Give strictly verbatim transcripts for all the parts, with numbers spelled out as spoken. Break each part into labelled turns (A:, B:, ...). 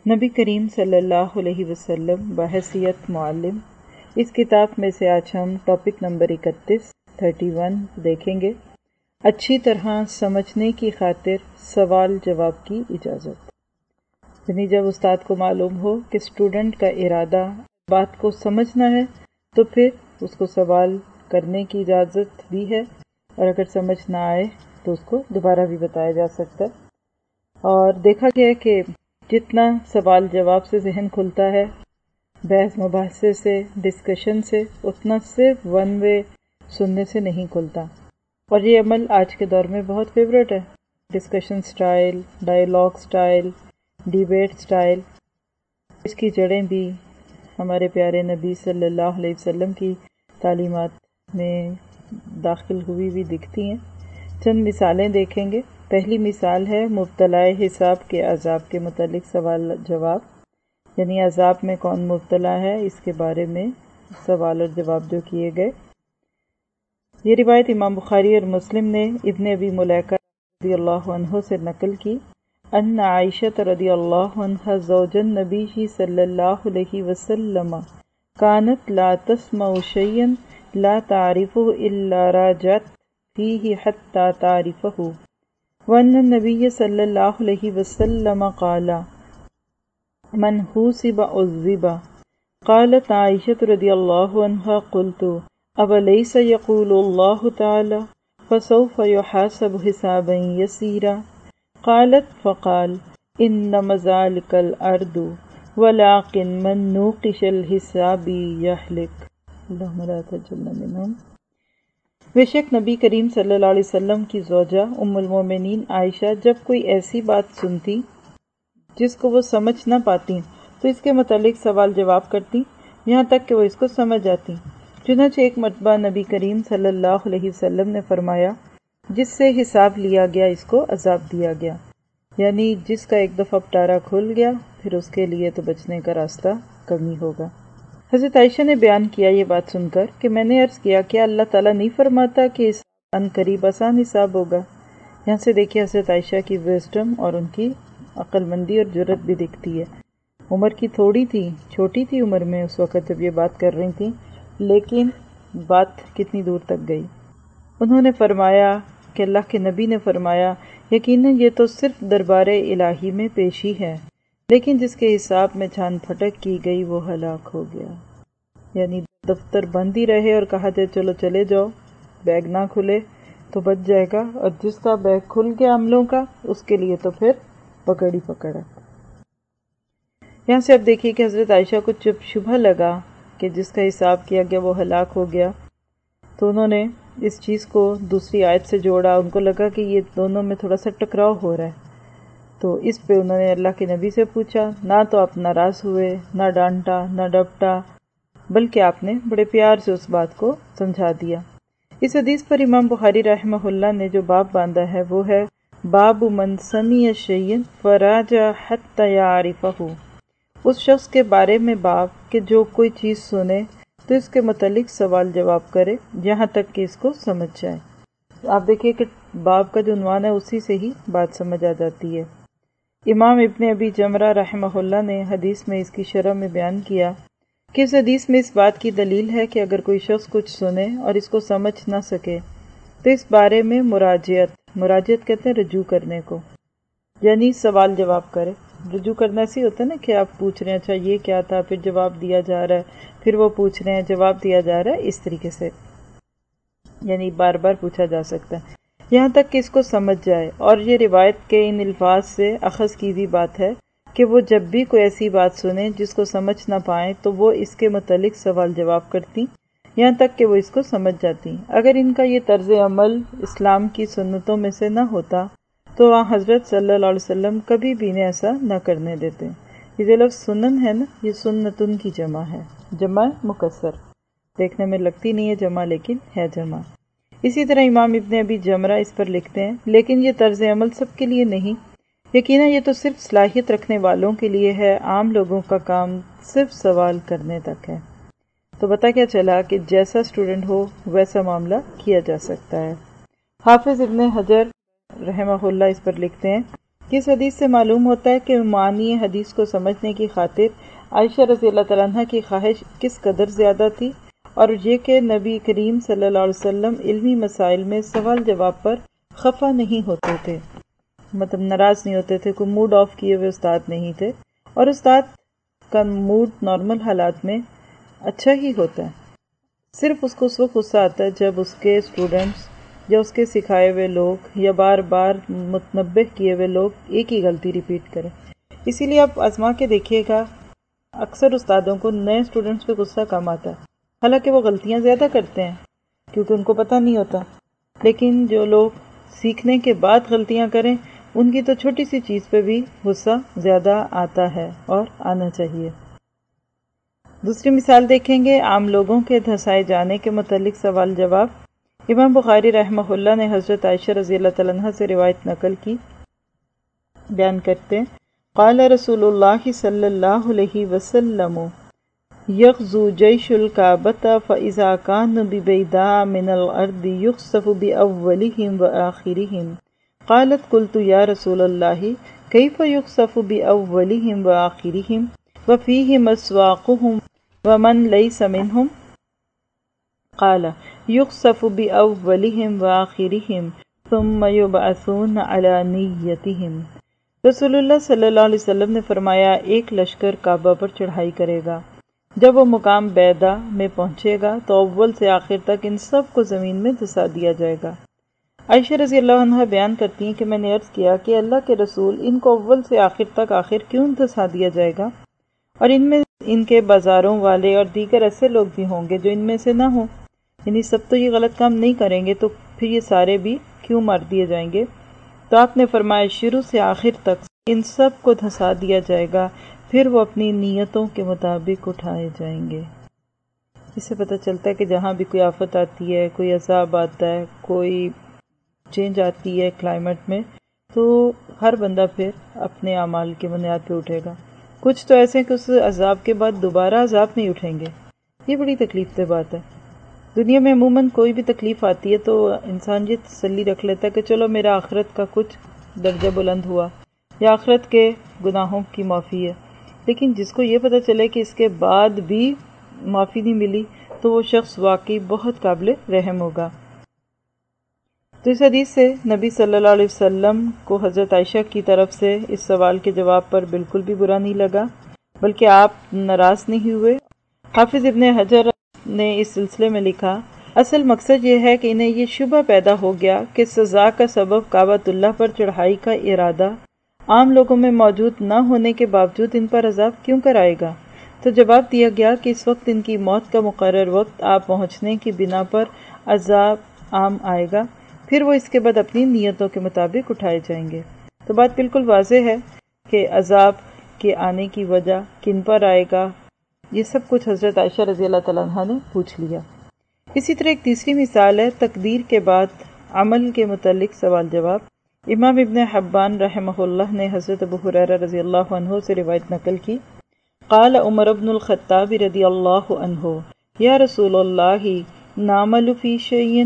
A: نبی کریم صلی اللہ علیہ وسلم بحیثیت معلم، اس کتاب میں سے آج ہم ٹاپک نمبر اکتیس تھرٹی ون دیکھیں گے، اچھی طرح سمجھنے کی خاطر سوال جواب کی اجازت۔ یعنی جب استاد کو معلوم ہو کہ اسٹوڈنٹ کا ارادہ بات کو سمجھنا ہے تو پھر اس کو سوال کرنے کی اجازت بھی ہے، اور اگر سمجھ نہ آئے تو اس کو دوبارہ بھی بتایا جا سکتا ہے۔ اور دیکھا گیا ہے کہ جتنا سوال جواب سے ذہن کھلتا ہے، بحث مباحثے سے، ڈسکشن سے، اتنا صرف ون وے سننے سے نہیں کھلتا۔ اور یہ عمل آج کے دور میں بہت فیوریٹ ہے، discussion style, dialogue style, debate style. اس کی جڑیں بھی ہمارے پیارے نبی صلی اللہ علیہ وسلم کی تعلیمات میں داخل ہوئی بھی دکھتی ہیں۔ چند مثالیں دیکھیں گے۔ پہلی مثال ہے مبتلا حساب کے عذاب کے متعلق سوال جواب، یعنی عذاب میں کون مبتلا ہے اس کے بارے میں سوال اور جواب جو کیے گئے۔ یہ روایت امام بخاری اور مسلم نے ابن ابی ملیکہ رضی اللہ عنہ سے نقل کی، ان عائشہ رضی اللہ عنہ زوج النبی صلی اللہ علیہ وسلم كانت لا تسمع شيئا لا تعرفه الا راجعت فيه حتى تعرفه، وان النبي صلی اللہ علیہ وسلم قال من حوسب عذب۔ قالت عائشة رضی اللہ عنہ قلت أوليس يقول الله تعالى فسوف يحاسب حسابا يسيرا؟ قالت فقال إنما ذلك الأرض ولكن من نوقش الحساب يهلك۔ اللهم لا تجعلنا منهم۔ بے شک نبی کریم صلی اللہ علیہ وسلم کی زوجہ ام المومنین عائشہ جب کوئی ایسی بات سنتی جس کو وہ سمجھ نہ پاتی تو اس کے متعلق سوال جواب کرتی یہاں تک کہ وہ اس کو سمجھ جاتی۔ چنانچہ ایک مرتبہ نبی کریم صلی اللہ علیہ وسلم نے فرمایا، جس سے حساب لیا گیا اس کو عذاب دیا گیا، یعنی جس کا ایک دفعہ پٹارا کھل گیا پھر اس کے لیے تو بچنے کا راستہ کم ہی ہوگا۔ حضرت عائشہ نے بیان کیا یہ بات سن کر کہ میں نے عرض کیا کہ اللہ تعالیٰ نہیں فرماتا کہ اس ان قریب آسان حساب ہوگا۔ یہاں سے دیکھیے حضرت عائشہ کی وزڈم اور ان کی عقل مندی اور جرت بھی دکھتی ہے۔ عمر کی تھوڑی تھی، چھوٹی تھی عمر میں اس وقت جب یہ بات کر رہی تھیں، لیکن بات کتنی دور تک گئی۔ انہوں نے فرمایا کہ اللہ کے نبی نے فرمایا، یقیناً یہ تو صرف دربار الہی میں پیشی ہے، لیکن جس کے حساب میں چھان پھٹک کی گئی وہ ہلاک ہو گیا۔ یعنی دفتر بند ہی رہے اور کہا جائے چلو چلے جاؤ، بیگ نہ کھلے تو بچ جائے گا، اور جس کا بیگ کھل گیا عملوں کا اس کے لیے تو پھر پکڑ ہی پکڑ ہے۔ یہاں سے اب دیکھیے کہ حضرت عائشہ کو جب شبہ لگا کہ جس کا حساب کیا گیا وہ ہلاک ہو گیا تو انہوں نے اس چیز کو دوسری آیت سے جوڑا۔ ان کو لگا کہ یہ دونوں میں تھوڑا سا ٹکراؤ ہو رہا ہے، تو اس پہ انہوں نے اللہ کے نبی سے پوچھا۔ نہ تو آپ ناراض ہوئے، نہ ڈانٹا، نہ ڈپٹا، بلکہ آپ نے بڑے پیار سے اس بات کو سمجھا دیا۔ اس حدیث پر امام بخاری رحمہ اللہ نے جو باب باندھا ہے وہ ہے باب من سمع شیئا فراجع حتی یعرفہ، اس شخص کے بارے میں باب کہ جو کوئی چیز سنے تو اس کے متعلق سوال جواب کرے یہاں تک کہ اس کو سمجھ جائے۔ آپ دیکھیے کہ باب کا جو عنوان ہے اسی سے ہی بات سمجھ آ جاتی ہے۔ امام ابن ابی جمرہ رحمہ اللہ نے حدیث میں اس کی شرح میں بیان کیا کہ اس حدیث میں اس بات کی دلیل ہے کہ اگر کوئی شخص کچھ سنے اور اس کو سمجھ نہ سکے تو اس بارے میں مراجعت، مراجعت کہتے ہیں رجوع کرنے کو، یعنی سوال جواب کرے۔ رجوع کرنا ایسی ہوتا ہے نا کہ آپ پوچھ رہے ہیں اچھا یہ کیا تھا، پھر جواب دیا جا رہا ہے، پھر وہ پوچھ رہے ہیں جواب دیا جا رہا ہے، اس طریقے سے یعنی بار بار پوچھا جا سکتا ہے یہاں تک کہ اس کو سمجھ جائے۔ اور یہ روایت کے ان الفاظ سے اخذ کی بھی بات ہے کہ وہ جب بھی کوئی ایسی بات سنیں جس کو سمجھ نہ پائیں تو وہ اس کے متعلق سوال جواب کرتی یہاں تک کہ وہ اس کو سمجھ جاتی۔ اگر ان کا یہ طرز عمل اسلام کی سنتوں میں سے نہ ہوتا تو وہاں حضرت صلی اللہ علیہ وسلم کبھی بھی انہیں ایسا نہ کرنے دیتے۔ یہ جو لفظ سنن ہے نا، یہ سنتن کی جمع ہے، جمع مکسر، دیکھنے میں لگتی نہیں ہے جمع لیکن ہے جمع۔ اسی طرح امام ابن ابی جمرہ اس پر لکھتے ہیں، لیکن یہ طرز عمل سب کے لیے نہیں، یقیناً یہ تو صرف صلاحیت رکھنے والوں کے لیے ہے، عام لوگوں کا کام صرف سوال کرنے تک ہے۔ تو پتہ کیا چلا کہ جیسا اسٹوڈنٹ ہو ویسا معاملہ کیا جا سکتا ہے۔ حافظ ابن حجر رحمہ اللہ اس پر لکھتے ہیں اس حدیث سے معلوم ہوتا ہے کہ معنی حدیث کو سمجھنے کی خاطر عائشہ رضی اللہ تعالیٰ عنہ کی خواہش کس قدر زیادہ تھی، اور یہ کہ نبی کریم صلی اللہ علیہ وسلم علمی مسائل میں سوال جواب پر خفا نہیں ہوتے تھے، مطلب ناراض نہیں ہوتے تھے، کوئی موڈ آف کیے ہوئے استاد نہیں تھے، اور استاد کا موڈ نارمل حالات میں اچھا ہی ہوتا ہے، صرف اس کو اس وقت غصہ آتا ہے جب اس کے اسٹوڈنٹس یا اس کے سکھائے ہوئے لوگ یا بار بار متنبہ کیے ہوئے لوگ ایک ہی غلطی ریپیٹ کریں۔ اسی لیے آپ آزما کے دیکھیے گا، اکثر استادوں کو نئے اسٹوڈنٹس پہ غصہ کم آتا ہے، حالانکہ وہ غلطیاں زیادہ کرتے ہیں کیونکہ ان کو پتہ نہیں ہوتا، لیکن جو لوگ سیکھنے کے بعد غلطیاں کریں ان کی تو چھوٹی سی چیز پہ بھی غصہ زیادہ آتا ہے اور آنا چاہیے۔ دوسری مثال دیکھیں گے، عام لوگوں کے دھسائے جانے کے متعلق سوال جواب۔ امام بخاری رحمہ اللہ نے حضرت عائشہ رضی اللہ تعالیٰ عنہ سے روایت نقل کی، بیان کرتے ہیں، قال رسول اللہ صلی اللہ علیہ وسلم یغزو جیش الکعبۃ فاذا کان ببیداء من الارض یخسف باولہم وآخرہم، قالت قلت یا رسول اللہ کیف یخسف باولہم وآخرہم وفیہم اسواقہم ومن لیس منہم، قال یخسف باولہم وآخرہم ثم یبعثون علی نیتہم۔ رسول اللہ صلی اللہ علیہ وسلم نے فرمایا، ایک لشکر کعبہ پر چڑھائی کرے گا، جب وہ مقام بیدا میں پہنچے گا تو اول سے آخر تک ان سب کو زمین میں دھسا دیا جائے گا۔ عائشہ رضی اللہ عنہ بیان کرتی ہیں کہ میں نے عرض کیا کہ اللہ کے رسول، ان کو اول سے آخر تک آخر کیوں دھسا دیا جائے گا، اور ان میں ان کے بازاروں والے اور دیگر ایسے لوگ بھی ہوں گے جو ان میں سے نہ ہوں، یعنی سب تو یہ غلط کام نہیں کریں گے، تو پھر یہ سارے بھی کیوں مار دیے جائیں گے؟ تو آپ نے فرمایا، شروع سے آخر تک ان سب کو دھسا دیا جائے گا، پھر وہ اپنی نیتوں کے مطابق اٹھائے جائیں گے۔ اس سے پتہ چلتا ہے کہ جہاں بھی کوئی آفت آتی ہے، کوئی عذاب آتا ہے، کوئی چینج آتی ہے کلائمیٹ میں، تو ہر بندہ پھر اپنے اعمال کے بنیاد پہ اٹھے گا۔ کچھ تو ایسے ہیں کہ اس عذاب کے بعد دوبارہ عذاب نہیں اٹھیں گے، یہ بڑی تکلیف دہ بات ہے۔ دنیا میں عموماً کوئی بھی تکلیف آتی ہے تو انسان یہ تسلی رکھ لیتا ہے کہ چلو میرا آخرت کا کچھ درجہ بلند ہوا یا آخرت کے گناہوں کی معافی ہے، لیکن جس کو یہ پتہ چلے کہ اس کے بعد بھی معافی نہیں ملی تو وہ شخص واقعی بہت قابل رحم ہوگا۔ تو اس حدیث سے نبی صلی اللہ علیہ وسلم کو حضرت عائشہ کی طرف سے اس سوال کے جواب پر بالکل بھی برا نہیں لگا، بلکہ آپ ناراض نہیں ہوئے۔ حافظ ابن حجر نے اس سلسلے میں لکھا، اصل مقصد یہ ہے کہ انہیں یہ شبہ پیدا ہو گیا کہ سزا کا سبب کعبۃ اللہ پر چڑھائی کا ارادہ عام لوگوں میں موجود نہ ہونے کے باوجود ان پر عذاب کیوں کرائے گا؟ تو جواب دیا گیا کہ اس وقت ان کی موت کا مقرر وقت آ پہنچنے کی بنا پر عذاب عام آئے گا، پھر وہ اس کے بعد اپنی نیتوں کے مطابق اٹھائے جائیں گے۔ تو بات بالکل واضح ہے کہ عذاب کے آنے کی وجہ کن پر آئے گا، یہ سب کچھ حضرت عائشہ رضی اللہ تعالیٰ عنہ نے پوچھ لیا۔ اسی طرح ایک تیسری مثال ہے تقدیر کے بعد عمل کے متعلق سوال جواب۔ امام ابن حبان رحمہ اللہ نے حضرت ابو ہریرہ رضی اللہ عنہ سے روایت نقل کی، قال عمر بن الخطاب رضی اللہ عنہ یا رسول اللہ نعمل فی شیء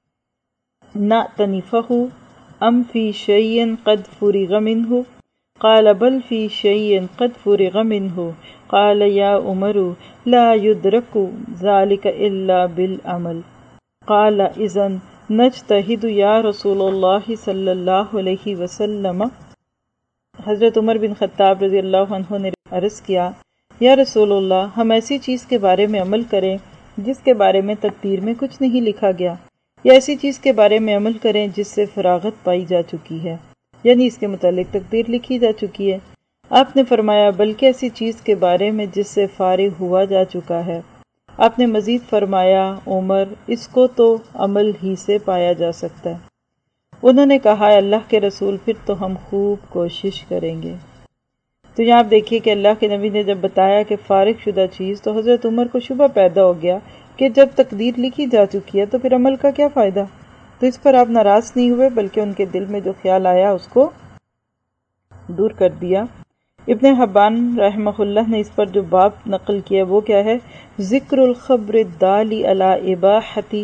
A: نعتنفہ ام فی شیء قد فرغ منہ، قال بل فی شیء قد فرغ منہ، قال یا عمر لا یدرک ذلک الا بالعمل، قال اذن نجتہد یا رسول اللہ صلی اللہ علیہ وسلم۔ حضرت عمر بن خطاب رضی اللہ عنہ نے عرض کیا، یا رسول اللہ، ہم ایسی چیز کے بارے میں عمل کریں جس کے بارے میں تقدیر میں کچھ نہیں لکھا گیا، یا ایسی چیز کے بارے میں عمل کریں جس سے فراغت پائی جا چکی ہے، یعنی اس کے متعلق تقدیر لکھی جا چکی ہے۔ آپ نے فرمایا، بلکہ ایسی چیز کے بارے میں جس سے فارغ ہوا جا چکا ہے۔ آپ نے مزید فرمایا، عمر، اس کو تو عمل ہی سے پایا جا سکتا ہے۔ انہوں نے کہا، اللہ کے رسول، پھر تو ہم خوب کوشش کریں گے۔ تو یہاں آپ دیکھیے کہ اللہ کے نبی نے جب بتایا کہ فارغ شدہ چیز، تو حضرت عمر کو شبہ پیدا ہو گیا کہ جب تقدیر لکھی جا چکی ہے تو پھر عمل کا کیا فائدہ؟ تو اس پر آپ ناراض نہیں ہوئے، بلکہ ان کے دل میں جو خیال آیا اس کو دور کر دیا۔ ابن حبان رحمہ اللہ نے اس پر جو باب نقل کیا وہ کیا ہے؟ ذکر الخبر الدال علی اباحۃ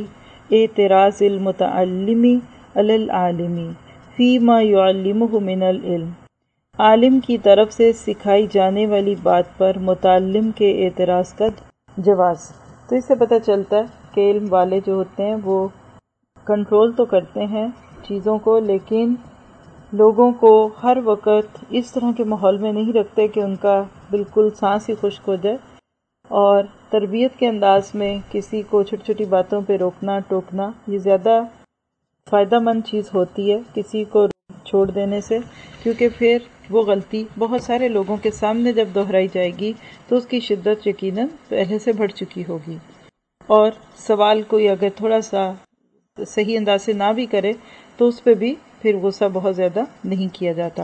A: اعتراض المتعلم علی العالم فیما یعلمہ من العلم، عالم کی طرف سے سکھائی جانے والی بات پر متعلم کے اعتراض کا جواز۔ تو اس سے پتہ چلتا ہے کہ علم والے جو ہوتے ہیں وہ کنٹرول تو کرتے ہیں چیزوں کو، لیکن لوگوں کو ہر وقت اس طرح کے ماحول میں نہیں رکھتے کہ ان کا بالکل سانس ہی خشک ہو جائے، اور تربیت کے انداز میں کسی کو چھوٹی چھوٹی باتوں پہ روکنا ٹوکنا یہ زیادہ فائدہ مند چیز ہوتی ہے کسی کو چھوڑ دینے سے، کیونکہ پھر وہ غلطی بہت سارے لوگوں کے سامنے جب دہرائی جائے گی تو اس کی شدت یقیناً پہلے سے بڑھ چکی ہوگی، اور سوال کوئی اگر تھوڑا سا صحیح انداز سے نہ بھی کرے تو اس پہ بھی پھر غصہ بہت زیادہ نہیں کیا جاتا۔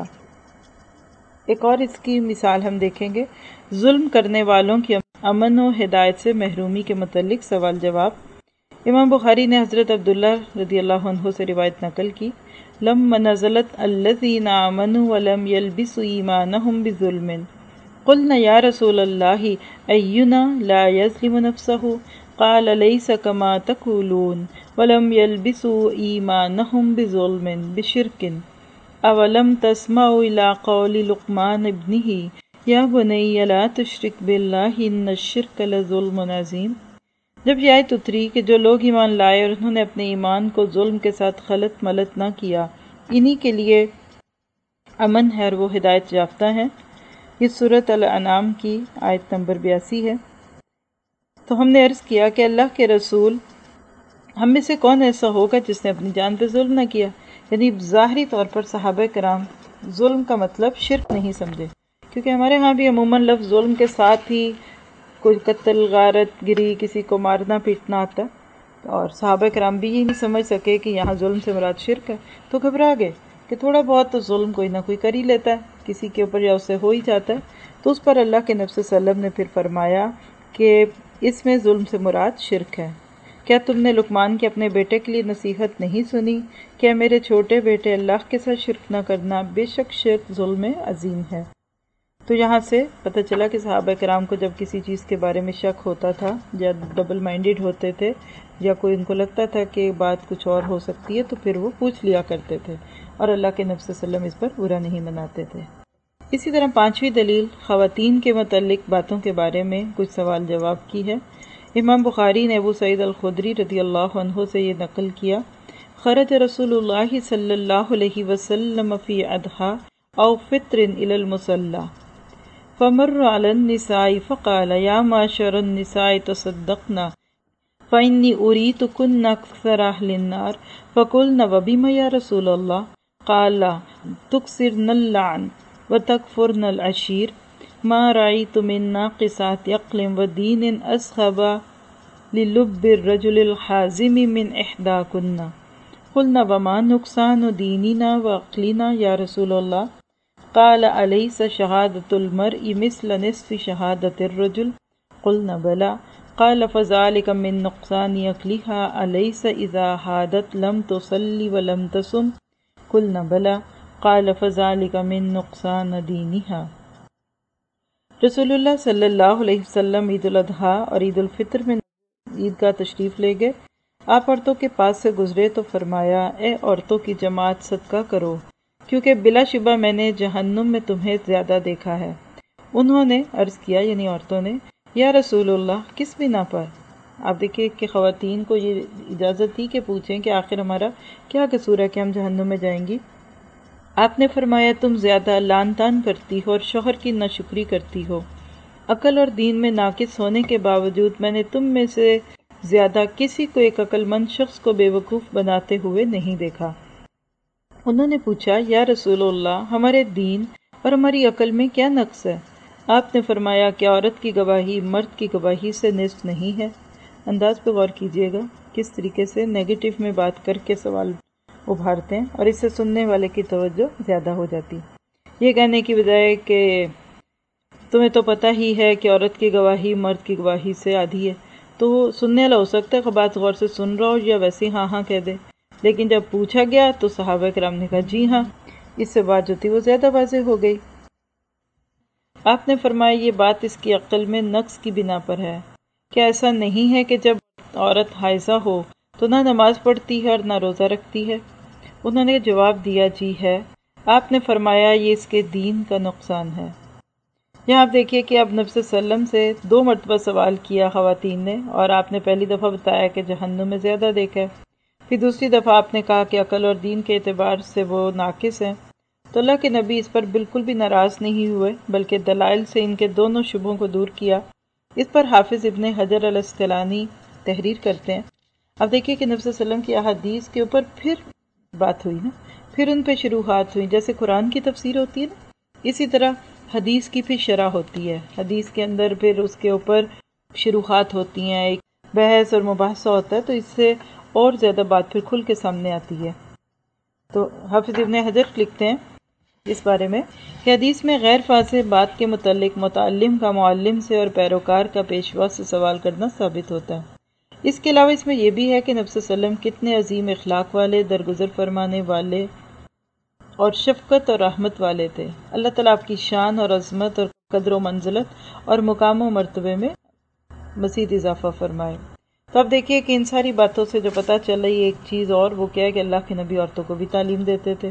A: ایک اور اس کی مثال ہم دیکھیں گے، ظلم کرنے والوں کی امن و ہدایت سے محرومی کے متعلق سوال جواب۔ امام بخاری نے حضرت عبداللہ رضی اللہ عنہ سے روایت نقل کی، لما نزلت الذین آمنوا ولم یلبسوا ایمانہم بظلم قلنا یا رسول اللہ اینا لا یظلم نفسہ قال لیس کما تقولون ولم یلبسوا ایمانہم بظلم بشرک اولم تسمعوا الی قول لقمان ابنہ یا بنی لا تشرک باللہ ان الشرک لظلم عظیم۔ جب یہ آیت اتری کہ جو لوگ ایمان لائے اور انہوں نے اپنے ایمان کو ظلم کے ساتھ خلط ملط نہ کیا، انہی کے لیے امن ہے اور وہ ہدایت یافتہ ہیں، یہ سورۃ الانعام کی آیت نمبر بیاسی ہے۔ تو ہم نے عرض کیا کہ اللہ کے رسول، ہم میں سے کون ایسا ہوگا جس نے اپنی جان پہ ظلم نہ کیا؟ یعنی ظاہری طور پر صحابہ کرام ظلم کا مطلب شرک نہیں سمجھے، کیونکہ ہمارے ہاں بھی عموماً لفظ ظلم کے ساتھ ہی کوئی قتل غارت گری کسی کو مارنا پیٹنا آتا ہے، اور صحابہ کرام بھی یہ نہیں سمجھ سکے کہ یہاں ظلم سے مراد شرک ہے، تو گھبرا گئے کہ تھوڑا بہت تو ظلم کوئی نہ کوئی کر ہی لیتا ہے کسی کے اوپر یا اس سے ہو ہی جاتا ہے۔ تو اس پر اللہ کے نبی صلی اللہ علیہ وسلم نے پھر فرمایا کہ اس میں ظلم سے مراد شرک ہے۔ کیا تم نے لقمان کے اپنے بیٹے کے لیے نصیحت نہیں سنی کہ میرے چھوٹے بیٹے اللہ کے ساتھ شرک نہ کرنا، بے شک شرک ظلم عظیم ہے۔ تو یہاں سے پتہ چلا کہ صحابہ کرام کو جب کسی چیز کے بارے میں شک ہوتا تھا یا ڈبل مائنڈڈ ہوتے تھے یا کوئی ان کو لگتا تھا کہ بات کچھ اور ہو سکتی ہے تو پھر وہ پوچھ لیا کرتے تھے، اور اللہ کے نبی صلی اللہ علیہ وسلم اس پر برا نہیں مناتے تھے۔ اسی طرح پانچویں دلیل خواتین کے متعلق باتوں کے بارے میں کچھ سوال جواب کی ہے۔ امام بخاری نے ابو سعید الخدری رضی اللہ عنہ سے یہ نقل کیا، خرج رسول اللہ صلی اللہ علیہ وسلم فی اضحیٰ او فطر الی المصلی فمر علی النساء فقال یا معشر النساء تصدقن فإنی أریتکن اکثر اہل النار فقلن وبم یا رسول اللہ قال تکثرن اللعن وتکفرن العشیر ما رأیت من ناقصات عقل ودین اصحب للب الرجل الحازم من احداکن قلنا وما نقصان دیننا وعقلنا یا رسول اللہ قال ألیس شہادۃ المرء مثل نصف شہادۃ الرجل قلنا بلی قال فذلك من نقصان عقلها ألیس اذا حادت لم تصلی ولم تصم قلنا بلی قال فذلك من نقصان دینها۔ رسول اللہ صلی اللہ علیہ وسلم عید الاضحیٰ اور عید الفطر میں عید گاہ تشریف لے گئے۔ آپ عورتوں کے پاس سے گزرے تو فرمایا، اے عورتوں کی جماعت صدقہ کرو، کیونکہ بلا شبہ میں نے جہنم میں تمہیں زیادہ دیکھا ہے۔ انہوں نے عرض کیا، یعنی عورتوں نے، یا رسول اللہ کس بنا پر؟ آپ دیکھیں کہ خواتین کو یہ اجازت تھی کہ پوچھیں کہ آخر ہمارا کیا قصور ہے کہ ہم جہنم میں جائیں گی؟ آپ نے فرمایا، تم زیادہ لان تان کرتی ہو اور شوہر کی ناشکری کرتی ہو۔ عقل اور دین میں ناقص ہونے کے باوجود میں نے تم میں سے زیادہ کسی کو ایک عقل مند شخص کو بے وقوف بناتے ہوئے نہیں دیکھا۔ انہوں نے پوچھا، یا رسول اللہ ہمارے دین اور ہماری عقل میں کیا نقص ہے؟ آپ نے فرمایا کہ عورت کی گواہی مرد کی گواہی سے نصف نہیں ہے۔ انداز پہ غور کیجیے گا کس طریقے سے نیگیٹو میں بات کر کے سوال ابھارتے ہیں، اور اس سے سننے والے کی توجہ زیادہ ہو جاتی۔ یہ کہنے کی بجائے کہ تمہیں تو پتہ ہی ہے کہ عورت کی گواہی مرد کی گواہی سے آدھی ہے، تو وہ سننے والا ہو سکتا ہے کہ بات غور سے سن رہا ہو یا ویسے ہاں ہاں کہہ دے، لیکن جب پوچھا گیا تو صحابہ کرام نے کہا جی ہاں، اس سے بات جو تھی وہ زیادہ واضح ہو گئی۔ آپ نے فرمایا، یہ بات اس کی عقل میں نقص کی بنا پر ہے۔ کیا ایسا نہیں ہے کہ جب عورت حائضہ ہو تو نہ نماز پڑھتی ہے اور نہ روزہ رکھتی ہے؟ انہوں نے جواب دیا، جی ہے۔ آپ نے فرمایا یہ اس کے دین کا نقصان ہے۔ یہاں آپ دیکھیے کہ اب نبی صلی اللہ علیہ وسلم سے دو مرتبہ سوال کیا خواتین نے، اور آپ نے پہلی دفعہ بتایا کہ جہنم میں زیادہ دیکھا ہے، پھر دوسری دفعہ آپ نے کہا کہ عقل اور دین کے اعتبار سے وہ ناقص ہیں۔ تو اللہ کے نبی اس پر بالکل بھی ناراض نہیں ہوئے، بلکہ دلائل سے ان کے دونوں شبہوں کو دور کیا۔ اس پر حافظ ابن حجر الاسقلانی تحریر کرتے ہیں۔ اب دیکھیے کہ نبی صلی اللہ علیہ وسلم کی احادیث کے اوپر پھر بات ہوئی نا، پھر ان پہ شروحات ہوئی، جیسے قرآن کی تفسیر ہوتی ہے نا، اسی طرح حدیث کی پھر شرح ہوتی ہے۔ حدیث کے اندر پھر اس کے اوپر شروحات ہوتی ہیں، ایک بحث اور مباحثہ ہوتا ہے، تو اس سے اور زیادہ بات پھر کھل کے سامنے آتی ہے۔ تو حافظ ابن حجر لکھتے ہیں اس بارے میں کہ حدیث میں غیر فاصح بات کے متعلق متعلم کا معلم سے اور پیروکار کا پیشوا سے سوال کرنا ثابت ہوتا ہے۔ اس کے علاوہ اس میں یہ بھی ہے کہ نبی صلی اللہ علیہ وسلم کتنے عظیم اخلاق والے، درگزر فرمانے والے اور شفقت اور رحمت والے تھے۔ اللہ تعالیٰ آپ کی شان اور عظمت اور قدر و منزلت اور مقام و مرتبے میں مزید اضافہ فرمائے۔ تو اب دیکھیے کہ ان ساری باتوں سے جو پتہ چل رہی ہے ایک چیز اور، وہ کیا ہے کہ اللہ کے نبی عورتوں کو بھی تعلیم دیتے تھے۔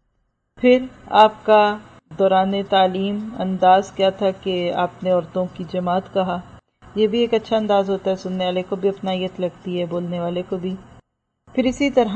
A: پھر آپ کا دوران تعلیم انداز کیا تھا کہ آپ نے عورتوں کی جماعت کہا، یہ بھی ایک اچھا انداز ہوتا ہے، سننے والے کو بھی اپنائیت لگتی ہے، بولنے والے کو بھی۔ پھر اسی طرح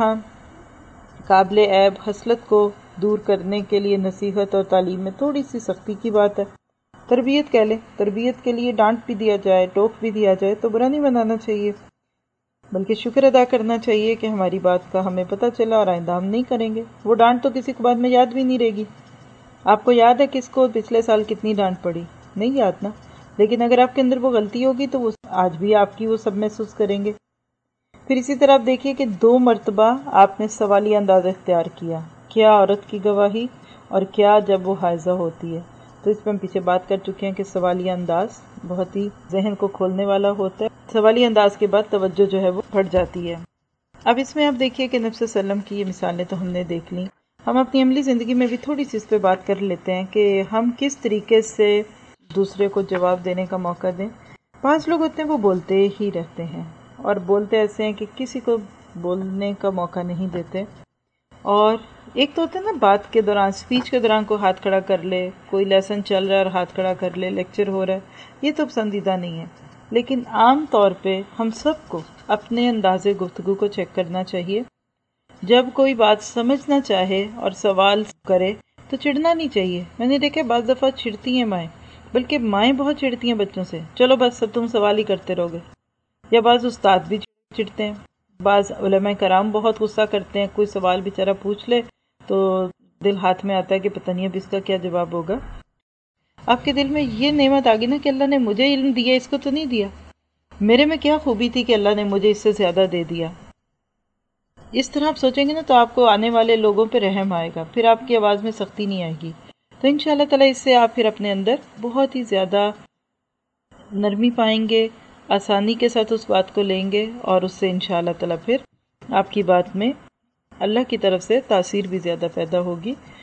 A: قابل عیب خصلت کو دور کرنے کے لیے نصیحت اور تعلیم میں تھوڑی سی سختی کی بات ہے، تربیت کہہ لیں، تربیت کے لیے ڈانٹ بھی دیا جائے، ٹوک بھی دیا جائے تو برا نہیں بنانا چاہیے، بلکہ شکر ادا کرنا چاہیے کہ ہماری بات کا ہمیں پتہ چلا اور آئندہ ہم نہیں کریں گے۔ وہ ڈانٹ تو کسی کو بعد میں یاد بھی نہیں رہے گی۔ آپ کو یاد ہے کس کو پچھلے سال کتنی ڈانٹ پڑی؟ نہیں یاد نا، لیکن اگر آپ کے اندر وہ غلطی ہوگی تو وہ آج بھی آپ کی وہ سب محسوس کریں گے۔ پھر اسی طرح آپ دیکھیے کہ دو مرتبہ آپ نے سوالیہ انداز اختیار کیا، کیا عورت کی گواہی اور کیا جب وہ حائضہ ہوتی ہے۔ تو اس پہ ہم پیچھے بات کر چکے ہیں کہ سوالیہ انداز بہت ہی ذہن کو کھولنے والا ہوتا ہے، سوالیہ انداز کے بعد توجہ جو ہے وہ ہٹ جاتی ہے۔ اب اس میں آپ دیکھیے کہ نبی صلی اللہ علیہ وسلم کی یہ مثالیں تو ہم نے دیکھ لیں، ہم اپنی عملی زندگی میں بھی تھوڑی سی اس پہ بات کر لیتے ہیں کہ ہم کس طریقے سے دوسرے کو جواب دینے کا موقع دیں۔ پانچ لوگ ہوتے ہیں وہ بولتے ہی رہتے ہیں، اور بولتے ایسے ہیں کہ کسی کو بولنے کا موقع نہیں دیتے۔ اور ایک تو ہوتا ہے نا بات کے دوران، اسپیچ کے دوران کوئی ہاتھ کھڑا کر لے، کوئی لیسن چل رہا ہے اور ہاتھ کھڑا کر لے، لیکچر ہو رہا ہے، یہ تو پسندیدہ نہیں ہے۔ لیکن عام طور پہ ہم سب کو اپنے انداز گفتگو کو چیک کرنا چاہیے۔ جب کوئی بات سمجھنا چاہے اور سوال کرے تو چڑھنا نہیں چاہیے۔ میں نے دیکھا بعض دفعہ چڑھتی ہیں مائیں، بلکہ مائیں بہت چڑھتی ہیں بچوں سے، چلو بس سب تم سوال ہی کرتے رہو گے۔ یا بعض استاد بھی چڑھتے ہیں، بعض علماء کرام بہت غصہ کرتے ہیں، کوئی سوال بیچارہ پوچھ لے تو دل ہاتھ میں آتا ہے کہ پتہ نہیں اب اس کا کیا جواب ہوگا۔ آپ کے دل میں یہ نعمت آ گئی نا کہ اللہ نے مجھے علم دیا، اس کو تو نہیں دیا، میرے میں کیا خوبی تھی کہ اللہ نے مجھے اس سے زیادہ دے دیا۔ اس طرح آپ سوچیں گے نا تو آپ کو آنے والے لوگوں پہ رحم آئے گا، پھر آپ کی آواز میں سختی نہیں آئے گی۔ تو ان شاء اللہ تعالیٰ اس سے آپ پھر اپنے اندر بہت ہی زیادہ نرمی پائیں گے، آسانی کے ساتھ اس بات کو لیں گے، اور اس سے ان شاء اللہ تعالیٰ پھر آپ کی بات میں اللہ کی طرف سے تاثیر بھی زیادہ پیدا ہوگی۔